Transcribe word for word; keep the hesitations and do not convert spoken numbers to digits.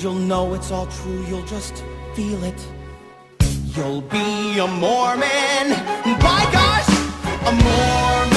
you'll know it's all true, you'll just feel it. You'll be a Mormon, by gosh, a Mormon.